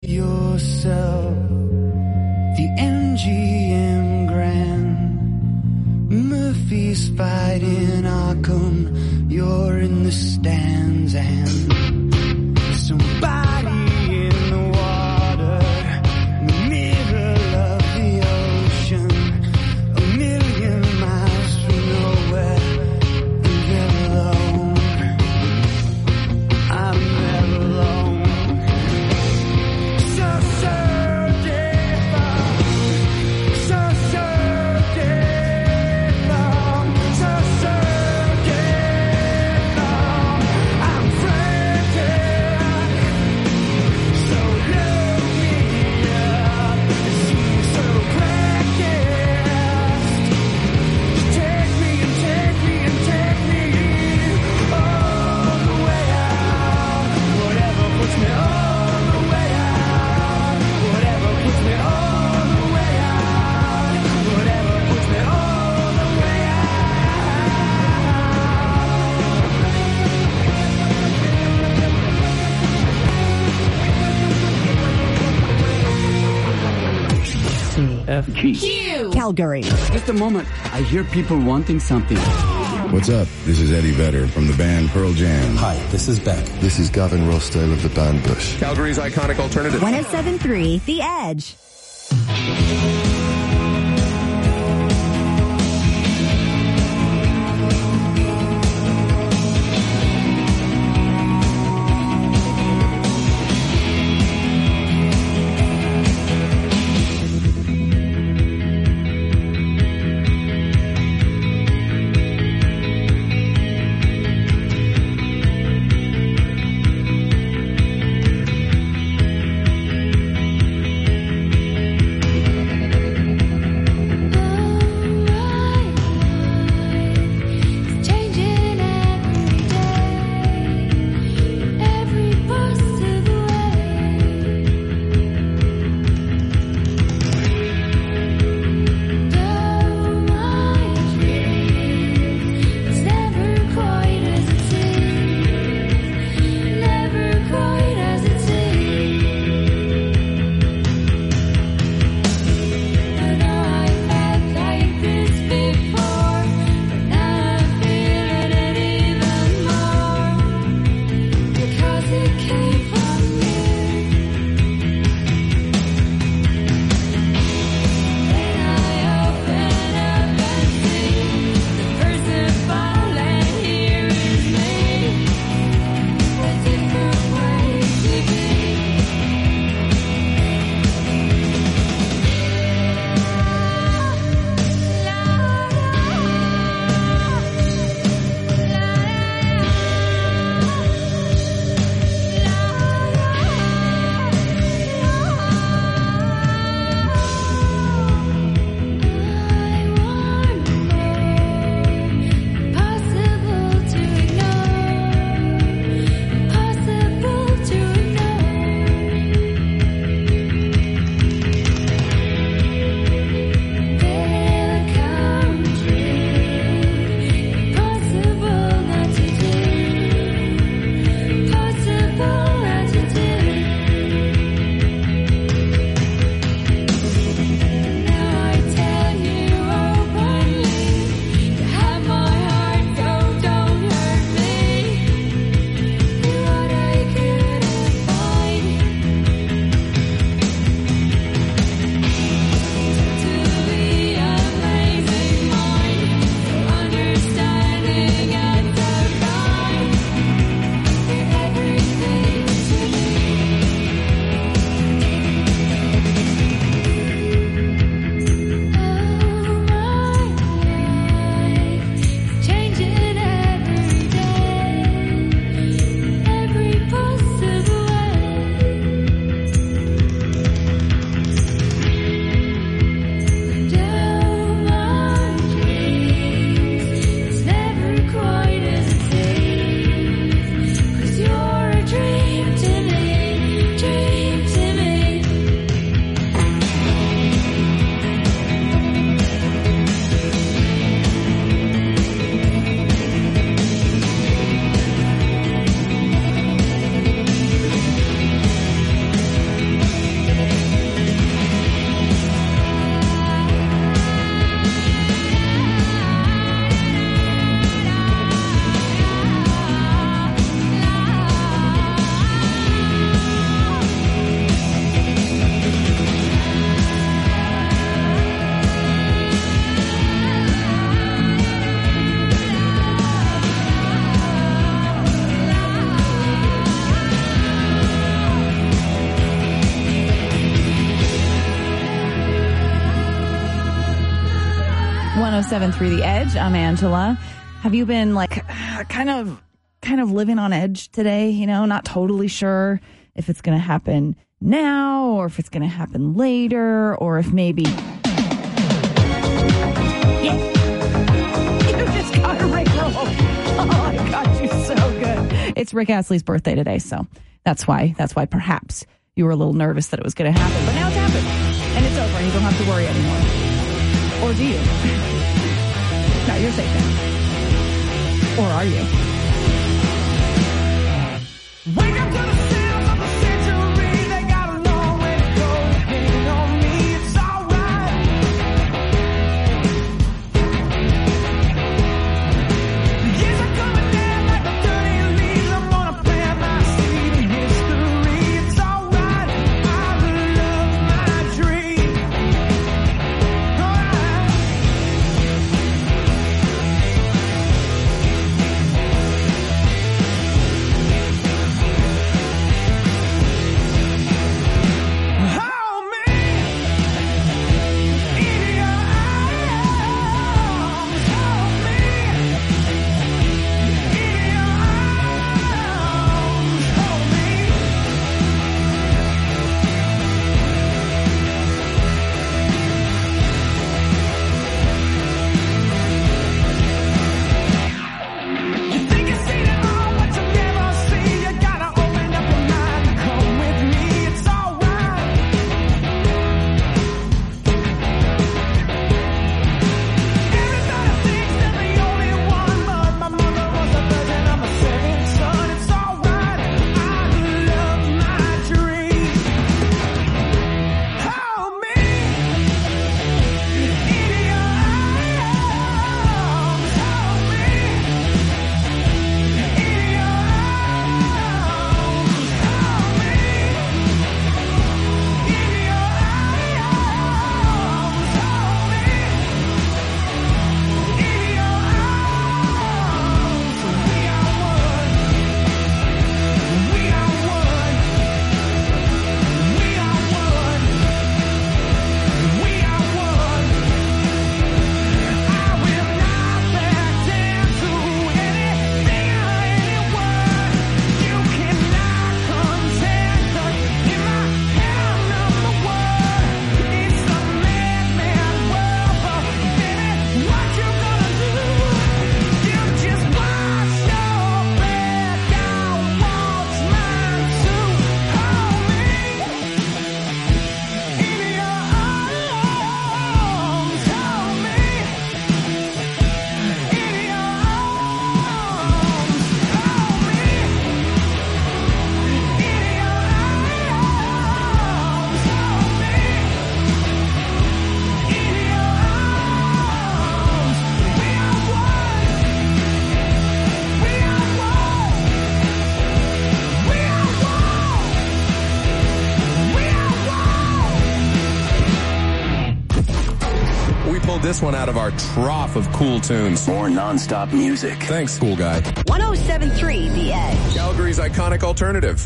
yourself. The MGM Grand, Murphy's fighting Arkham. You're in the stands and somebody in the water, in the middle of the ocean, a million miles from nowhere, and they're alone. I'm never alone. F-G. Q. Calgary. Just a moment. I hear people wanting something. What's up? This is Eddie Vedder from the band Pearl Jam. Hi, this is Beck. This is Gavin Rossdale of the band Bush. Calgary's iconic alternative. 107.3 The Edge. 107.3 The Edge. I'm Angela. Have you been like kind of living on edge today? You know, not totally sure if it's going to happen now or if it's going to happen later or if maybe. Yeah. You just got a Rickroll. Oh, I got you so good. It's Rick Astley's birthday today, so that's why perhaps you were a little nervous that it was going to happen. But now it's happened, and it's over, and you don't have to worry anymore. Or do you? No, you're safe now. Or are you? Wake up to the sounds of the century. They got a long way to go. Depending on me, it's alright. The years are coming down like the dirty leaves. I'm gonna plant my seed in history. It's alright. I love my dream. Alright. Hold me in your arms. Hold me in your arms. Hold me. You think you've seen it all, but you never see. You gotta open up your mind and come with me. It's alright. Everybody thinks they're the only one, but my mother was a virgin. I'm a second son. It's alright. I love my dream. Hold me in your arms. Hold me in your arms. Hold me in your arms. Hold me in your arms. We are one. We are one. We are one. We are one. I will not back down to anything or anyone. You cannot contest us. In my head, I'm number one. It's a madman world, but baby, what you gonna do? You just watch your back, I'll watch mine too. Hold me in your arms. Hold me in your We pulled this one out of our trough of cool tunes. More non-stop music. Thanks, cool guy. 107.3 The Edge. Calgary's iconic alternative.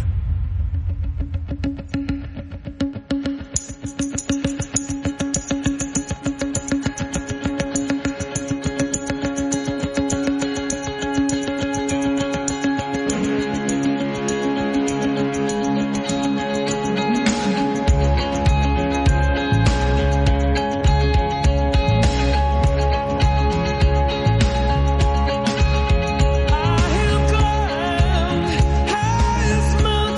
I have climbed highest mountain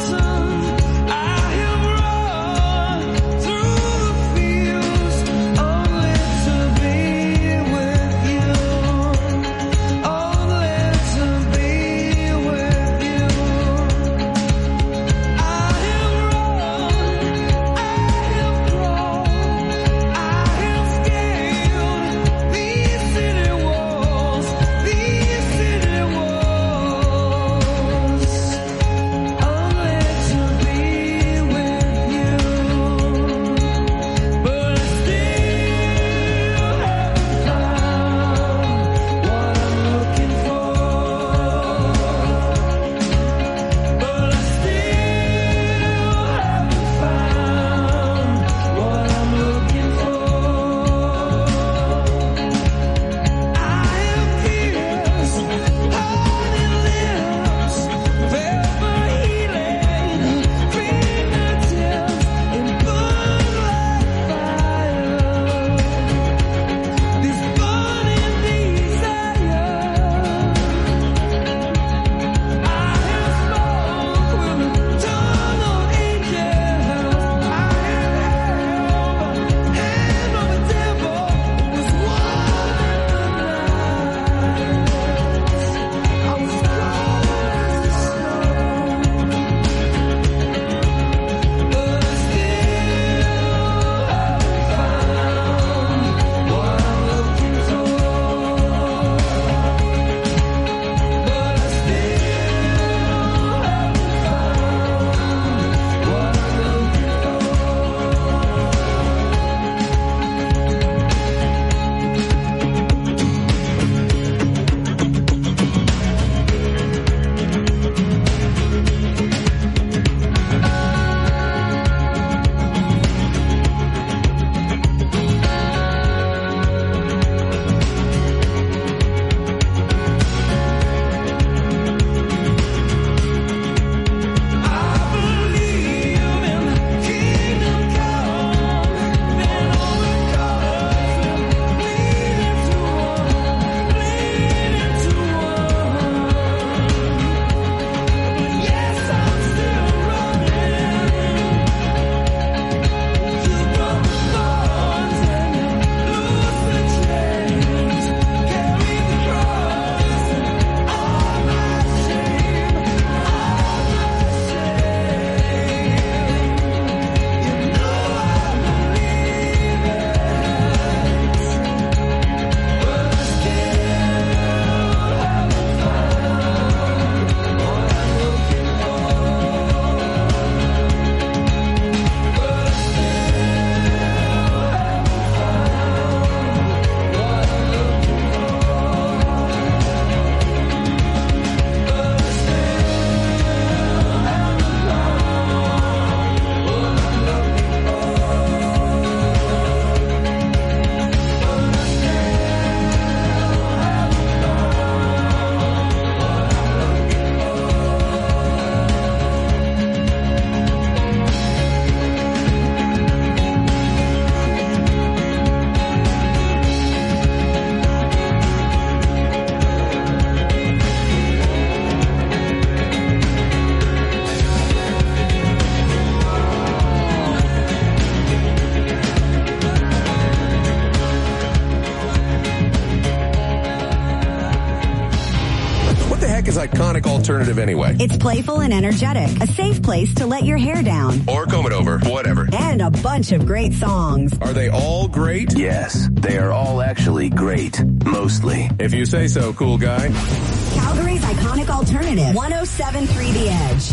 iconic alternative anyway? It's playful and energetic, a safe place to let your hair down. Or comb it over, whatever. And a bunch of great songs. Are they all great? Yes, they are all actually great. Mostly. If you say so, cool guy. Calgary's iconic alternative, 107.3 The Edge.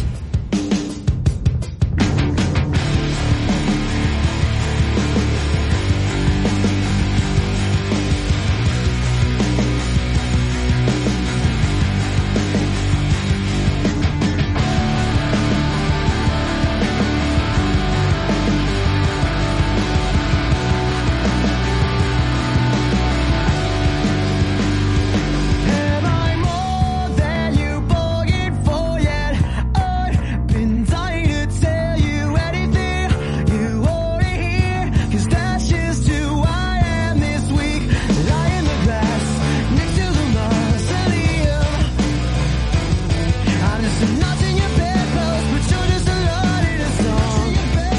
Am I more than you bargained for yet? I've been dying to tell you anything you wanna hear, 'cause that's just who I am this week. Lying in the grass next to the mausoleum. I'm just a notch in your bedpost, but you're just a lot in a song.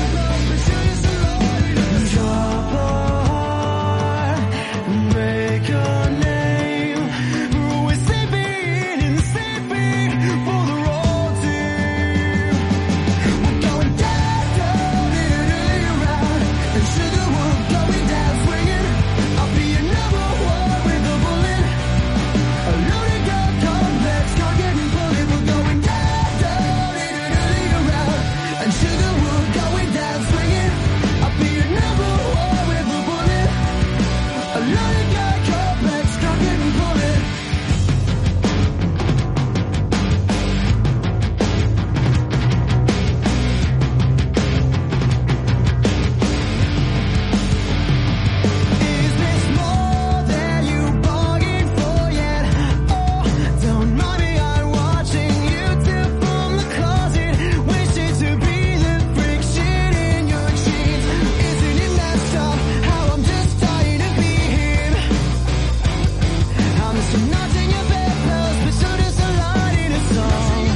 Drop a heart and break your name. We're sleeping and sleeping for the road team. We're going down, down, around, and sugar will going down swinging. I'll be your number one with a bullet. A loaded gun complex, target and bullet. We're going down, down, around, and sugar will going down swinging. I'll be your number one with a bullet. A loaded gun complex, target and bullet. Is this more than you bargained for yet? Oh, don't mind me, I'm watching you tip from the closet, wishing to be the friction in your jeans. Isn't it messed up how I'm just dying to be him? I'm just a notch in your bedpost, but you're just a light in a song.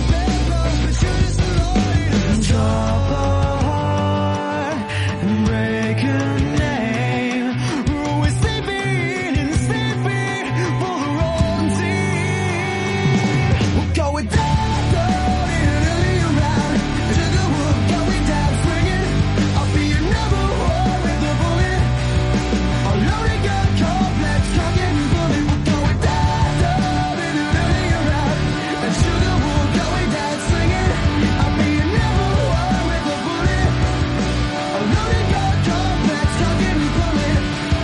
Drop a heart and break a name. We're sleeping and sleeping for the wrong team. We're going down, down, around. Sugar will going down swinging. I'll be your number one with a bullet. A loaded gun complex, target and bullet. We're going down, down, around. And sugar will going down swinging. I'll be your number one with a bullet. A loaded gun complex, target and bullet.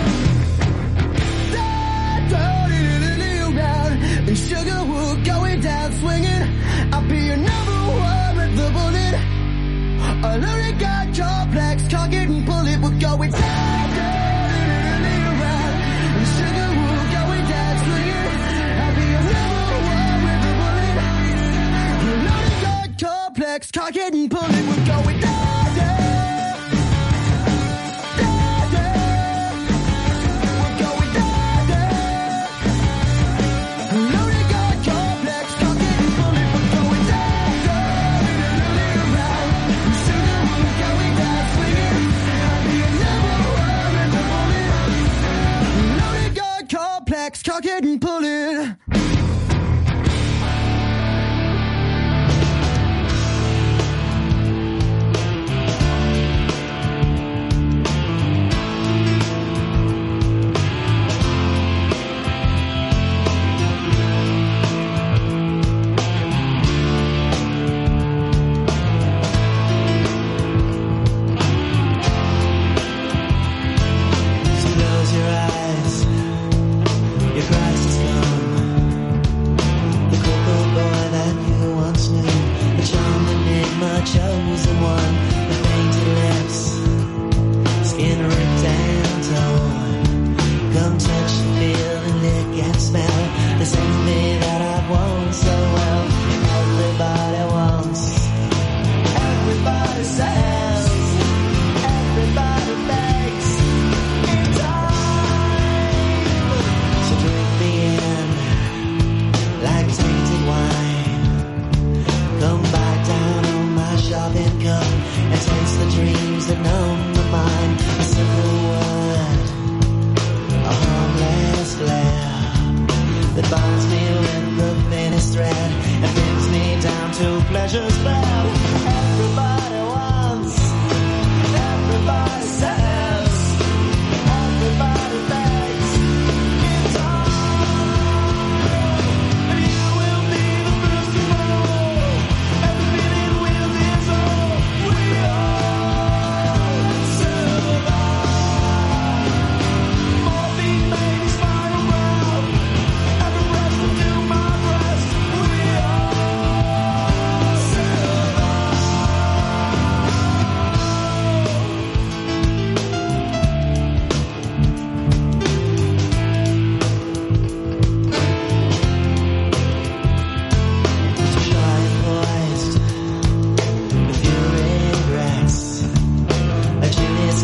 Down, down, around. And sugar will going down swinging. I'll be your number one with the bullet. A loaded gun complex, target and bullet. We're going down, down, around. And sugar will going down swinging. I'll be your number one with the bullet. A loaded gun complex, target and bullet. We're going down, down. Down, down. We're going down, down. A loaded gun complex, target and bullet. We're going down, down, around. And sugar will going down swinging. I'll be your number one with the bullet. A loaded gun complex, target and bullet. Close your eyes, your crisis come.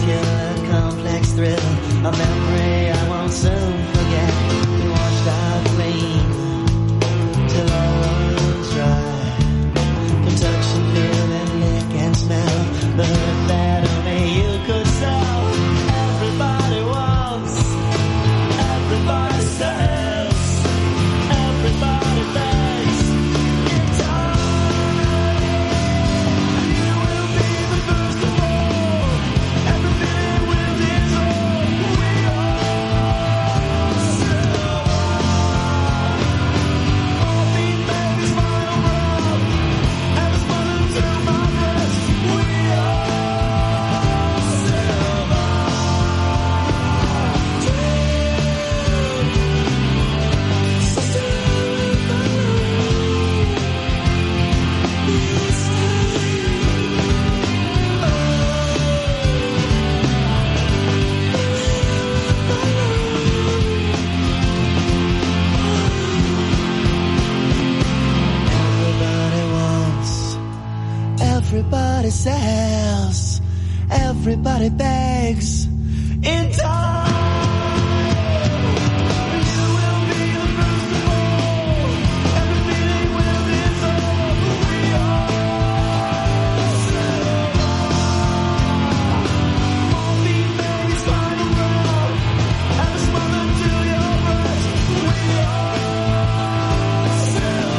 muscular complex thrill, a memory I won't soon forget. We washed out clean till all was dry. Can touch and feel and lick and smell the hurt that only you could sell. Everybody wants, everybody sells, everybody begs. In time, you will be the first of all. Everything will dissolve. We all sell. Morphine baby's final rub. And it's running to my breast. We all sell. Everybody wants, everybody sells, everybody begs. In time, you will be the first of all. Everything will dissolve. We all sell. Morphine baby's final rub, and it's running to your breast. We all sell.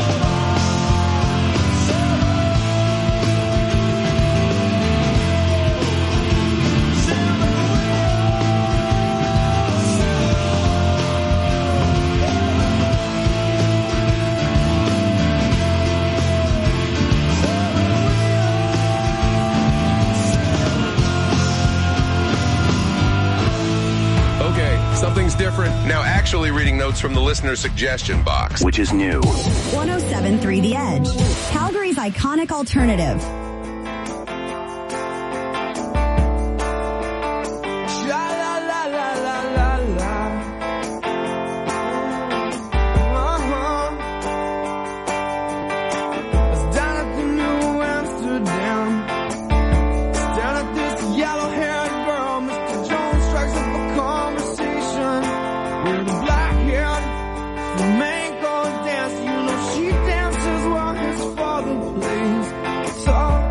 Okay, something's different. Now actually reading notes from the listener suggestion box. Which is new. 107.3 The Edge, Calgary's iconic alternative. It's down at the New Amsterdam. Down at this yellow-haired girl, Mr. Jones strikes up a conversation with a black-haired flamenco dance. You know she dances while his father plays guitar.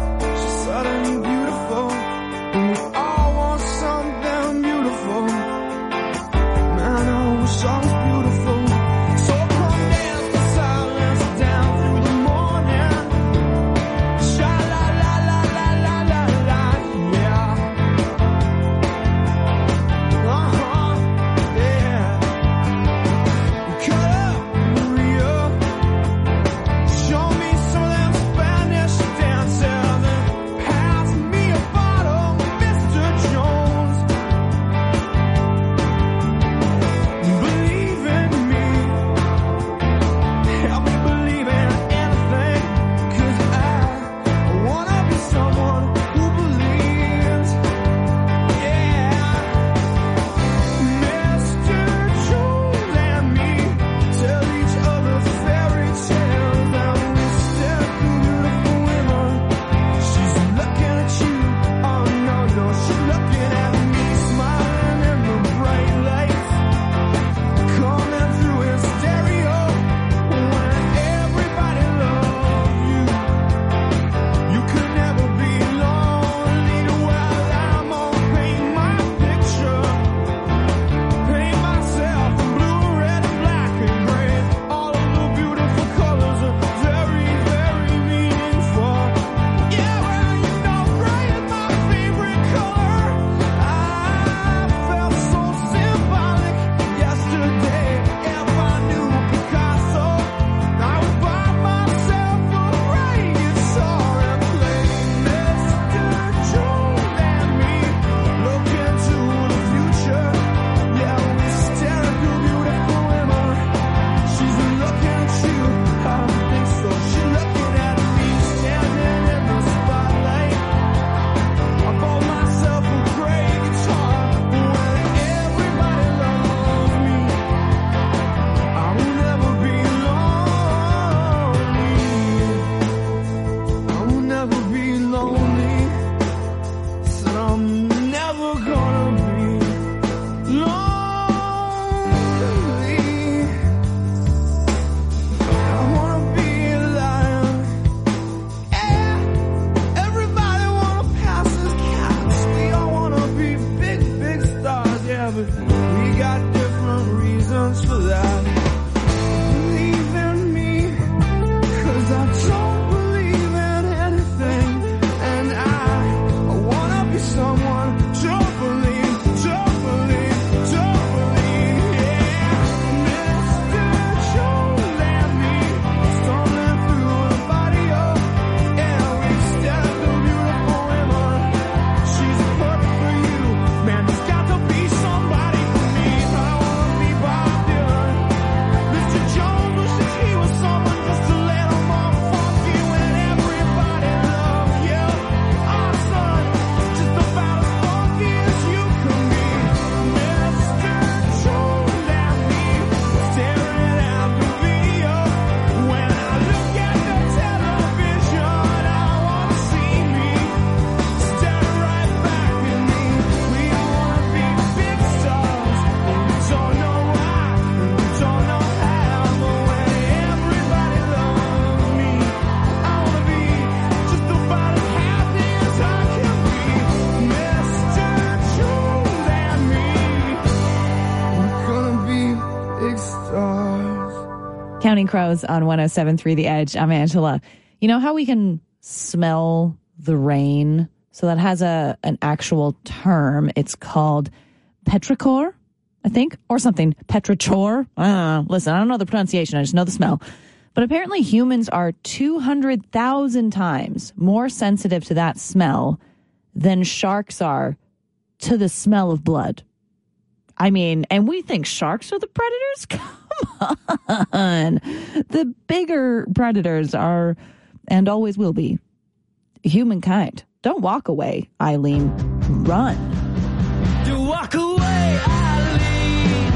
Counting Crows on 107.3 The Edge. I'm Angela. You know how we can smell the rain? So that has an actual term. It's called petrichor, I think, or something. Petrichor. I don't know. Listen, I don't know the pronunciation. I just know the smell. But apparently humans are 200,000 times more sensitive to that smell than sharks are to the smell of blood. I mean, and we think sharks are the predators? Come on. The bigger predators are, and always will be, humankind. Don't walk away, Eileen. Run. Don't walk away, Eileen.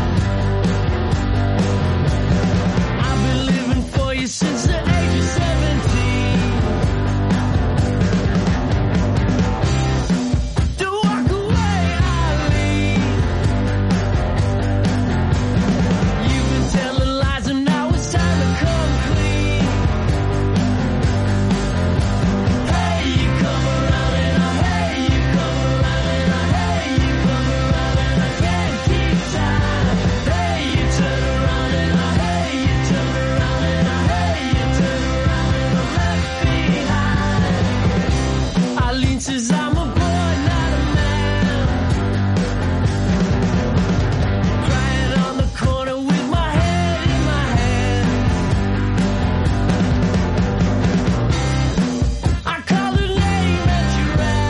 I've been living for you since the age of 17. Don't walk away, Eileen. You've been telling lies and now it's time to come clean. Hey, you come around and hey, you come around and hey, you come around and I can't keep time. Hey, you turn around and hey, you turn around and hey, you turn around and I'm left behind. Eileen says I'm a boy, not a man. Crying on the corner with my head in my hand. I call the name that you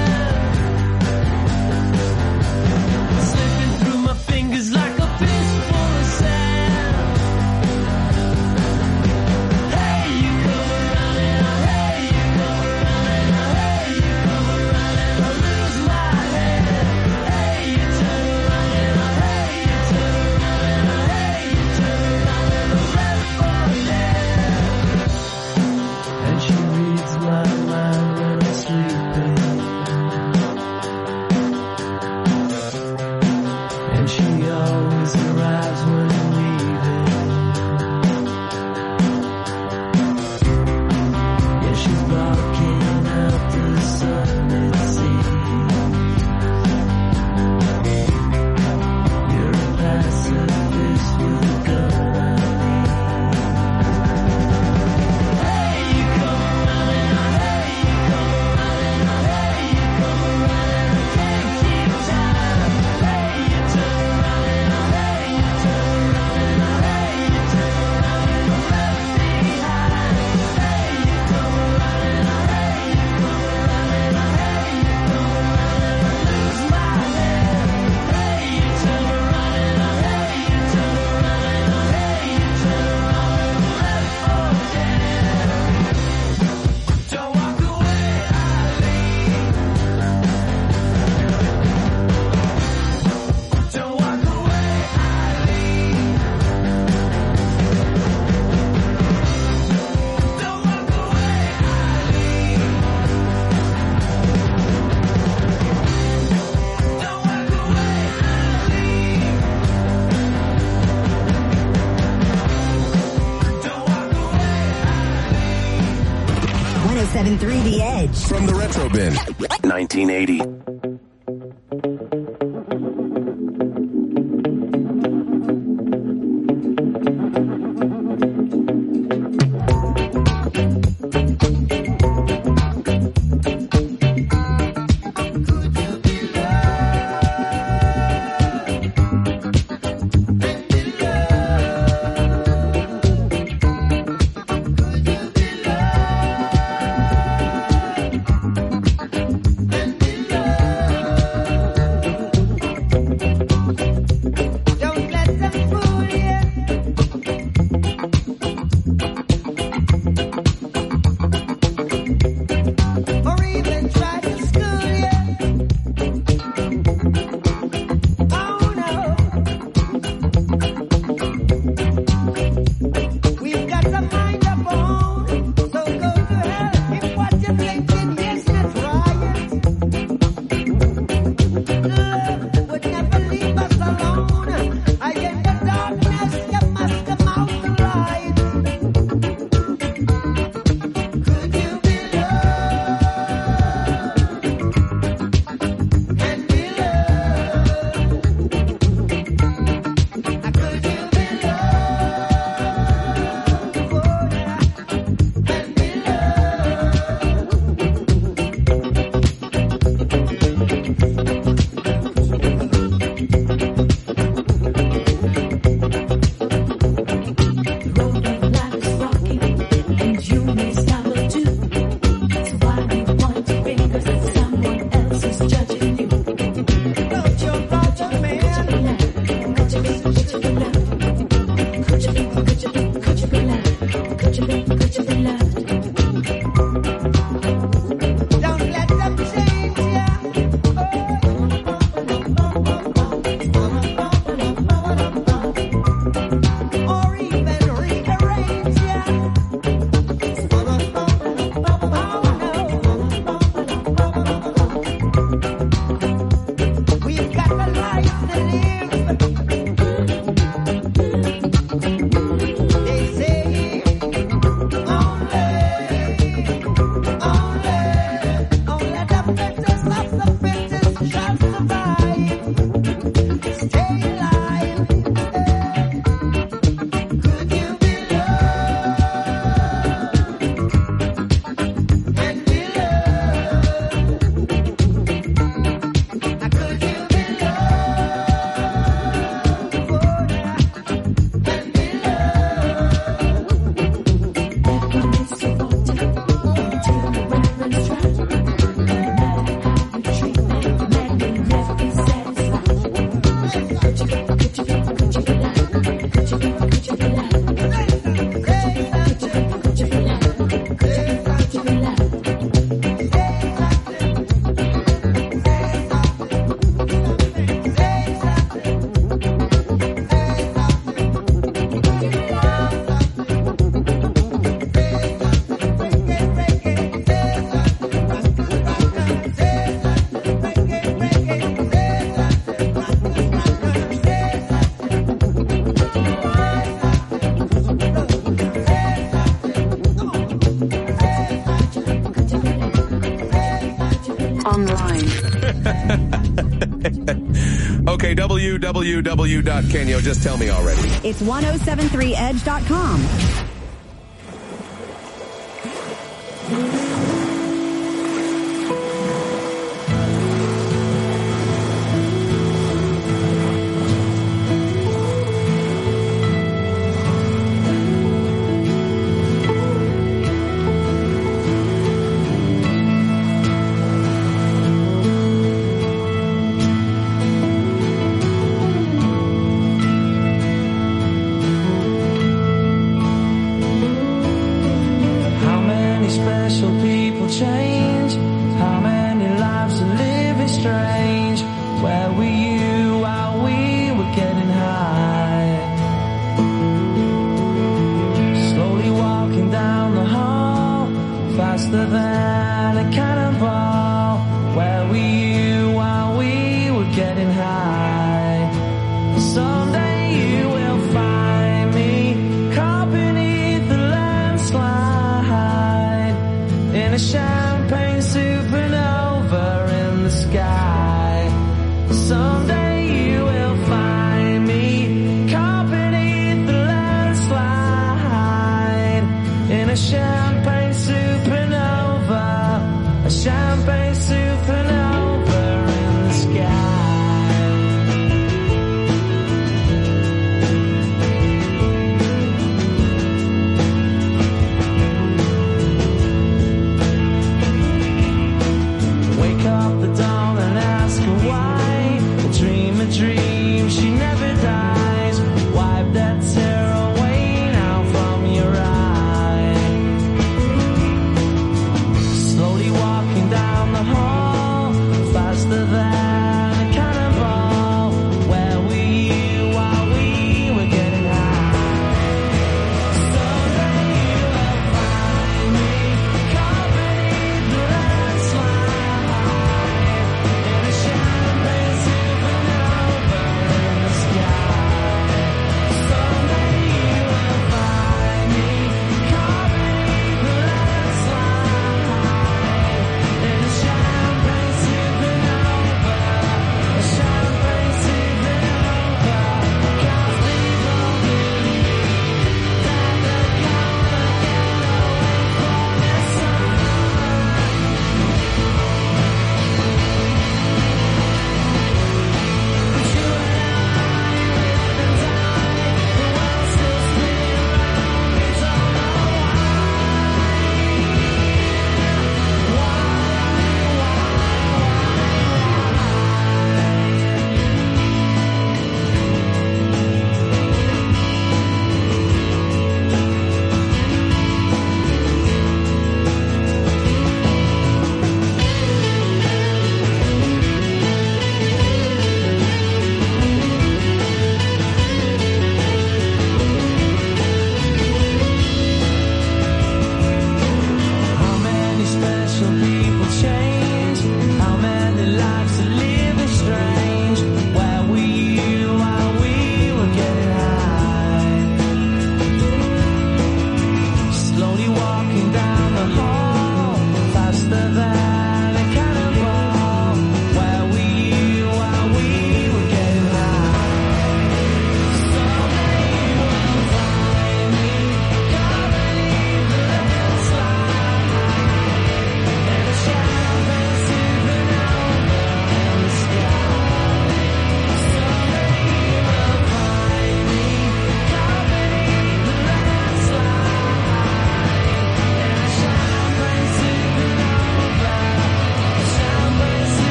ran, slipping through my fingers like a fistful of sand. Hey, you come around and hey, you come around and hey, you come around and I lose my head. Hey, you turn around and hey, you turn around and hey, you turn around and I'm left for dead. And she reads my mind when I'm sleeping. And she always arrives when I'm leaving. Yeah, she's blocking out the sun, it seems. You're a pacifist with a gun, Eileen. Hey, you come around and hey, you come around and hey, you come around and I can't keep time. Hey, you turn around and hey, you turn around and hey, you turn around and I'm left behind. Hey, you come around and hey, you come around and hey, you come around and I lose my head. Hey, you turn around and hey, you turn around and hey, you turn around and I'm left for dead. Don't walk away, Eileen. Don't walk away, Eileen. Don't walk away, Eileen. Don't walk away, Eileen. Don't walk away, Eileen. 107.3 The Edge. From the Retro Bin. 1980. Could you be loved? Okay, www.Kenyo, just tell me already. It's 1073edge.com.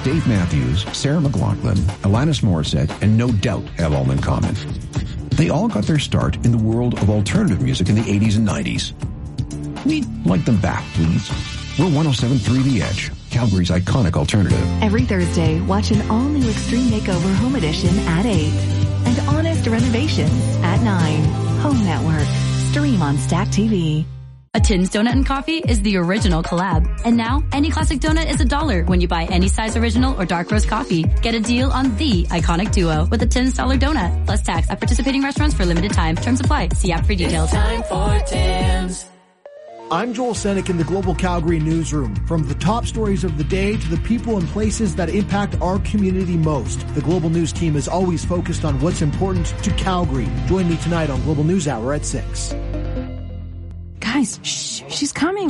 Dave Matthews, Sarah McLachlan, Alanis Morissette, and No Doubt have all in common. They all got their start in the world of alternative music in the 80s and 90s. We'd like them back, please. We're 107.3 The Edge, Calgary's iconic alternative. Every Thursday, watch an all-new Extreme Makeover Home Edition at 8. And Honest Renovations at 9. Home Network. Stream on Stack TV. A Tins Donut and Coffee is the original collab. And now, any classic donut is $1 when you buy any size original or dark roast coffee. Get a deal on the iconic duo with a $10 donut, plus tax at participating restaurants for limited time. Terms apply. See app for details. It's time for Tins. I'm Joel Senek in the Global Calgary Newsroom. From the top stories of the day to the people and places that impact our community most, the Global News team is always focused on what's important to Calgary. Join me tonight on Global News Hour at 6. Guys, shh, she's coming.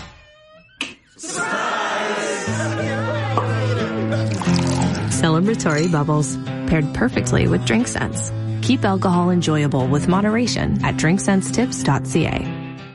Celebratory bubbles, paired perfectly with Drink Sense. Keep alcohol enjoyable with moderation at drinksensetips.ca.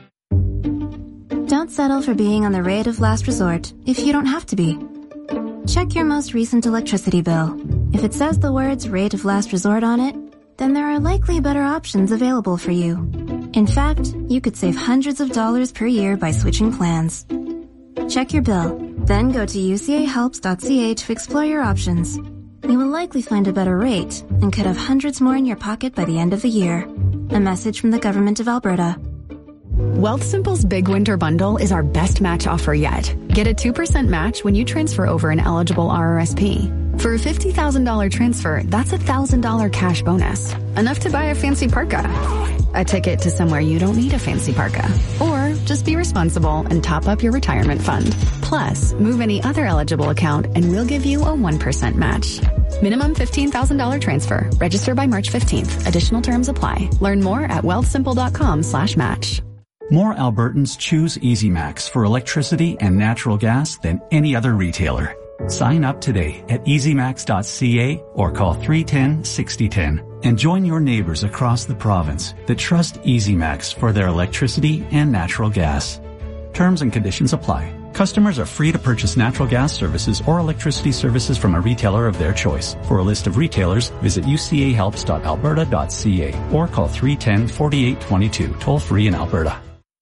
Don't settle for being on the rate of last resort if you don't have to be. Check your most recent electricity bill. If it says the words rate of last resort on it, then there are likely better options available for you. In fact, you could save hundreds of dollars per year by switching plans. Check your bill, then go to ucahelps.ca to explore your options. You will likely find a better rate and could have hundreds more in your pocket by the end of the year. A message from the Government of Alberta. Wealthsimple's Big Winter Bundle is our best match offer yet. Get a 2% match when you transfer over an eligible RRSP. For a $50,000 transfer, that's a $1,000 cash bonus. Enough to buy a fancy parka. A ticket to somewhere you don't need a fancy parka. Or just be responsible and top up your retirement fund. Plus, move any other eligible account and we'll give you a 1% match. Minimum $15,000 transfer. Register by March 15th. Additional terms apply. Learn more at wealthsimple.com/match. More Albertans choose EasyMax for electricity and natural gas than any other retailer. Sign up today at easymax.ca or call 310-6010 and join your neighbors across the province that trust EasyMax for their electricity and natural gas. Terms and conditions apply. Customers are free to purchase natural gas services or electricity services from a retailer of their choice. For a list of retailers, visit ucahelps.alberta.ca or call 310-4822, toll free in Alberta.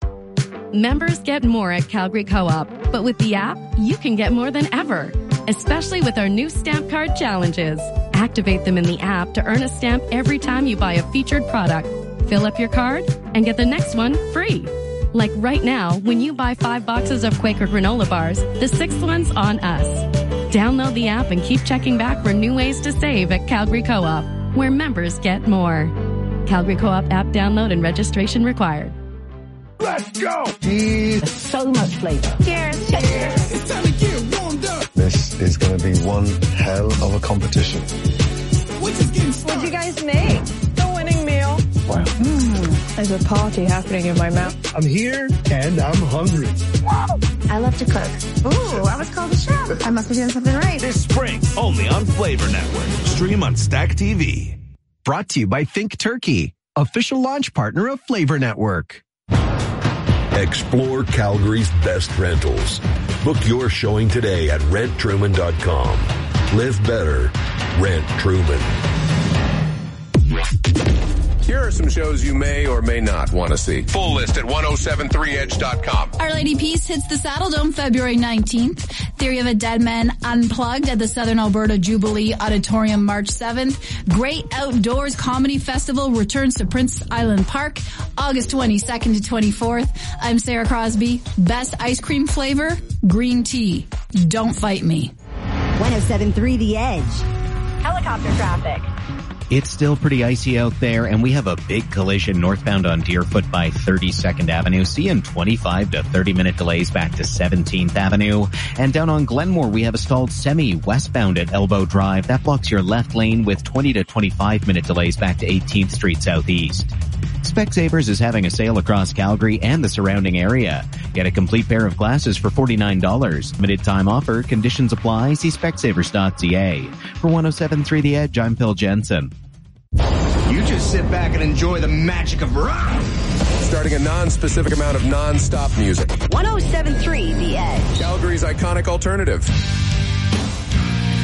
Members get more at Calgary Co-op, but with the app, you can get more than ever, especially with our new stamp card challenges. Activate them in the app to earn a stamp every time you buy a featured product. Fill up your card and get the next one free. Like right now, when you buy 5 boxes of Quaker granola bars, the 6th one's on us. Download the app and keep checking back for new ways to save at Calgary Co-op, where members get more. Calgary Co-op app download and registration required. Let's go! So much flavor. Cheers! Cheers! It's time to get warmed up. This is going to be one hell of a competition. What'd you guys make? The winning meal. Wow. There's a party happening in my mouth. I'm here and I'm hungry. I love to cook. Ooh, I was called a chef. I must be doing something right. This spring, only on Flavor Network. Stream on Stack TV. Brought to you by Think Turkey, official launch partner of Flavor Network. Explore Calgary's best rentals. Book your showing today at renttruman.com. Live better. Rent Truman. Here are some shows you may or may not want to see. Full list at 1073edge.com. Our Lady Peace hits the Saddle Dome February 19th. Theory of a Dead Man Unplugged at the Southern Alberta Jubilee Auditorium March 7th. Great Outdoors Comedy Festival returns to Prince Island Park August 22nd to 24th. I'm Sarah Crosby. Best ice cream flavor? Green tea. Don't fight me. 107.3 The Edge. Helicopter traffic. It's still pretty icy out there, and we have a big collision northbound on Deerfoot by 32nd Avenue, seeing 25 to 30-minute delays back to 17th Avenue. And down on Glenmore, we have a stalled semi westbound at Elbow Drive. That blocks your left lane with 20 to 25-minute delays back to 18th Street Southeast. Specsavers is having a sale across Calgary and the surrounding area. Get a complete pair of glasses for $49. Limited time offer. Conditions apply. See specsavers.ca. For 107.3 The Edge, I'm Phil Jensen. You just sit back and enjoy the magic of rock. Starting a non-specific amount of non-stop music. 107.3 The Edge. Calgary's iconic alternative.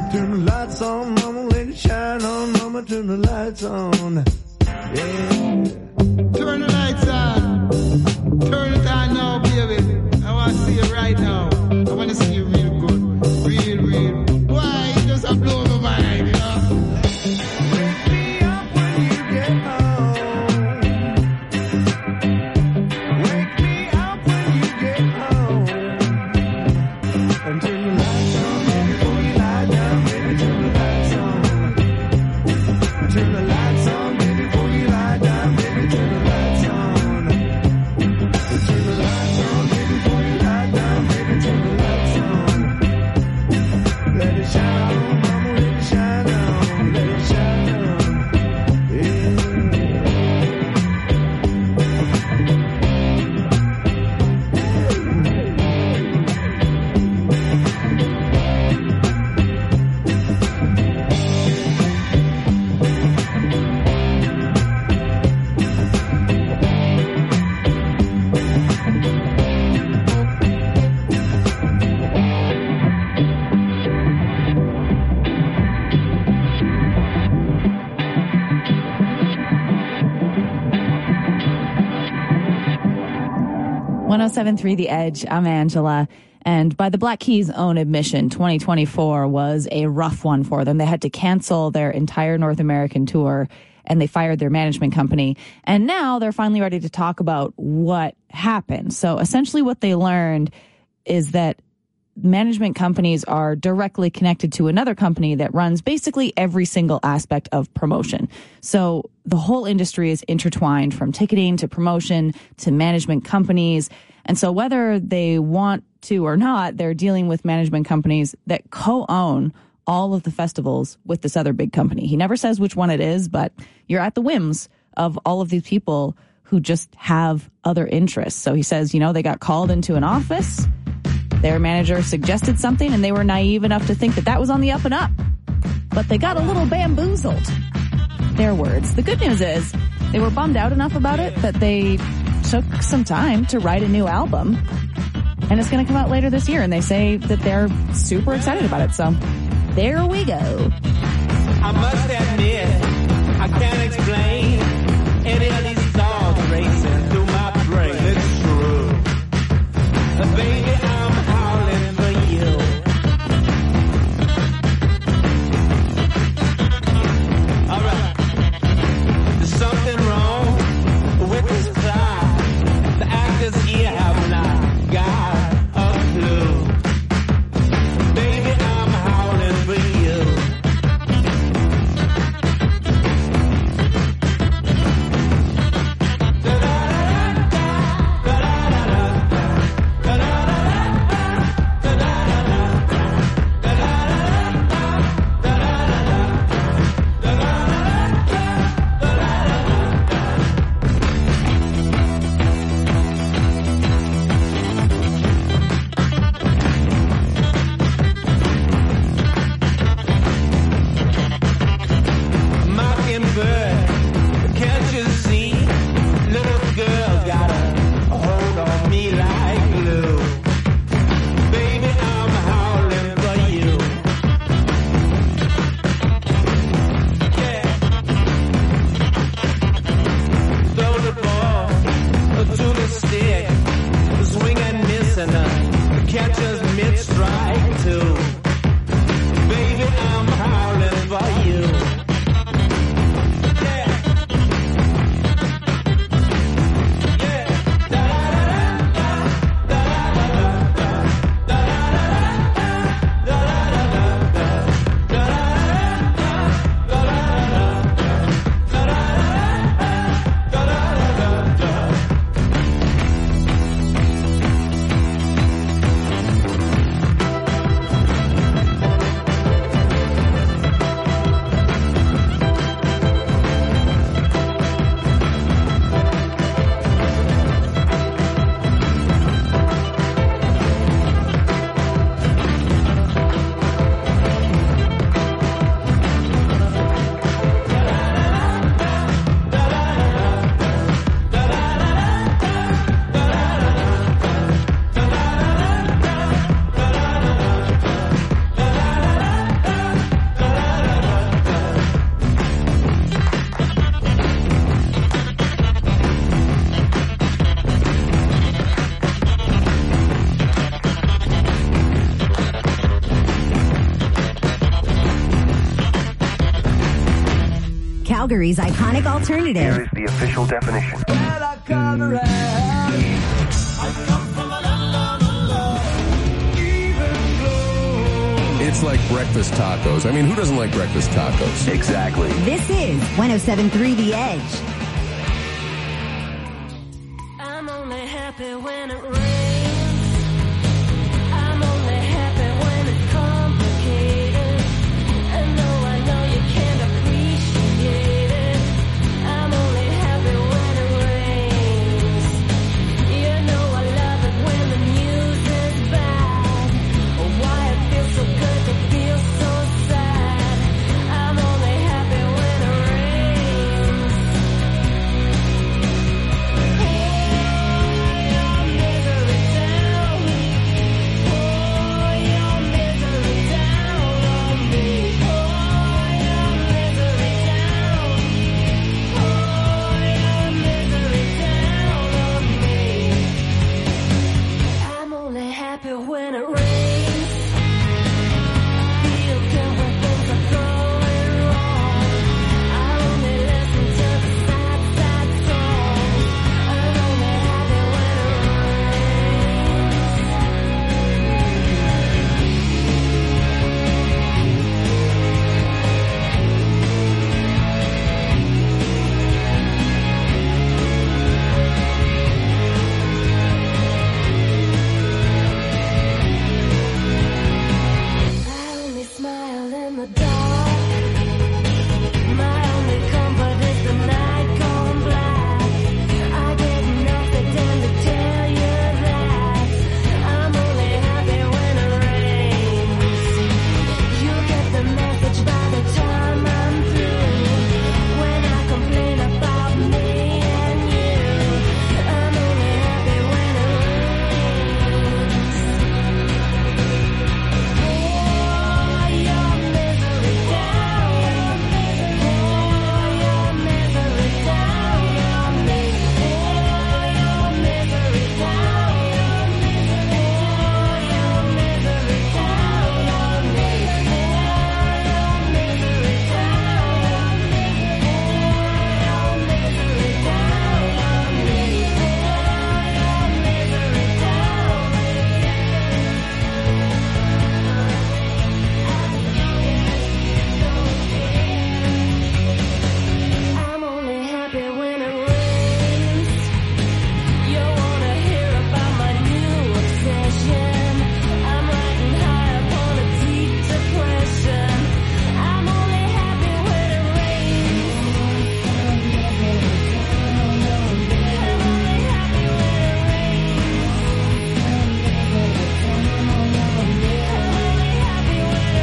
Turn the lights on, mama, let it shine on, mama, turn the lights on. Yeah. Turn the lights on. Turn it on now, baby. I want to see you right now. I want to see you real good. Real, real. Why? You just blow my mind, you know? Wake me up when you get home. Wake me up when you get home. And turn the lights on, baby, before you lie down, baby, turn the lights on. Turn the lights on, baby, before you lie down, baby, turn the lights on. Turn the lights on, baby, before you lie down, baby, turn the lights on. Let it shine on, mama, let it shine on, let it shine on. Yeah. 107.3 The Edge. I'm Angela. And by the Black Keys' own admission, 2024 was a rough one for them. They had to cancel their entire North American tour, and they fired their management company. And now they're finally ready to talk about what happened. So essentially what they learned is that management companies are directly connected to another company that runs basically every single aspect of promotion. So the whole industry is intertwined, from ticketing to promotion to management companies. And so whether they want to or not, they're dealing with management companies that co-own all of the festivals with this other big company. He never says which one it is, but you're at the whims of all of these people who just have other interests. So he says, you know, they got called into an office. Their manager suggested something, and they were naive enough to think that that was on the up and up. But they got a little bamboozled. Their words. The good news is they were bummed out enough about it that they took some time to write a new album. And it's going to come out later this year, and they say that they're super excited about it. So there we go. I must admit, I can't explain any of these thoughts racing through my brain. It's true. Baby, I'm howling for you. Alright. There's something wrong with this plot. The actors here have not got a clue. Baby, I'm howling for you. Calgary's iconic alternative. Here is the official definition. It's like breakfast tacos. I mean, who doesn't like breakfast tacos? Exactly. This is 107.3 The Edge. I'm only happy when it rains. I'm only happy when it's complicated. And though I know you can't appreciate it, I'm only happy when it rains. You know I love it when the music's bad. Oh, why it feels so good to feel so sad. I'm only happy when it rains. I'm only happy when it rains. Feel good when things are going wrong. I only listen to the sad, sad songs. I'm only happy when it I only smile in the dark. My only comfort is the night gone black. I get nothing done to tell you that. I'm only happy when it rains. You get the message by the time I'm through. When I complain about me and you, I'm only happy when it rains. Pour your misery down. Pour your misery down on me. Pour your misery down. Pour your misery down on me. Pour your misery down. Pour your misery down on me. I'm only happy when it rains. You wanna hear about my new obsession? I'm riding high upon a deep depression. I'm only happy when it rains. I'm only happy when it rains. I'm only happy when it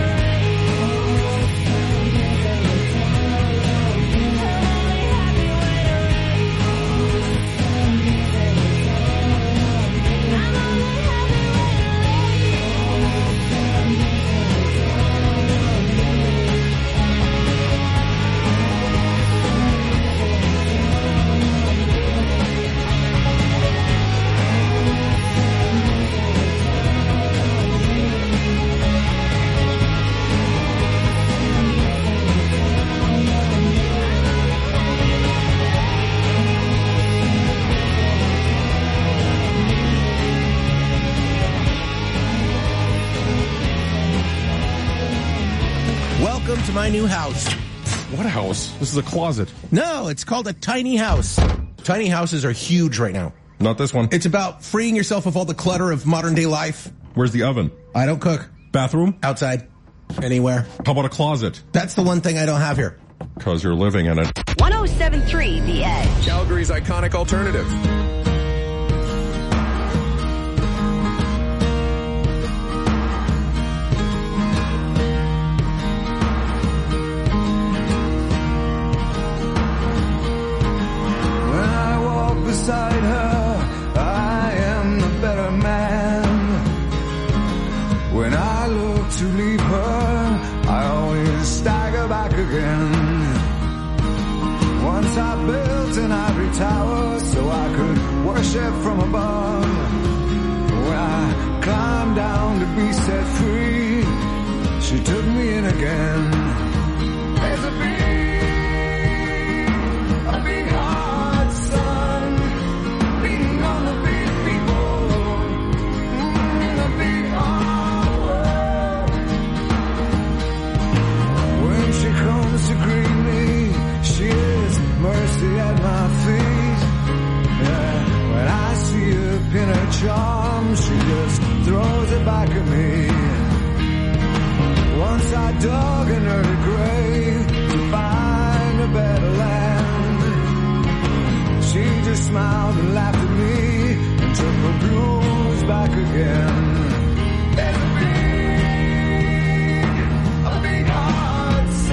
Welcome to my new house. What house? This is a closet. No, it's called a tiny house. Tiny houses are huge right now. Not this one. It's about freeing yourself of all the clutter of modern day life. Where's the oven? I don't cook. Bathroom? Outside. Anywhere. How about a closet? That's the one thing I don't have here. Because you're living in it. 107.3 The Edge. Calgary's iconic alternative. When I walk beside her, I am the better man. When I look to leave her, I always stagger back again. Once I built an ivory tower so I could worship from above. When I climbed down to be set free, she took me in again. There's a back at me. Once I dug an early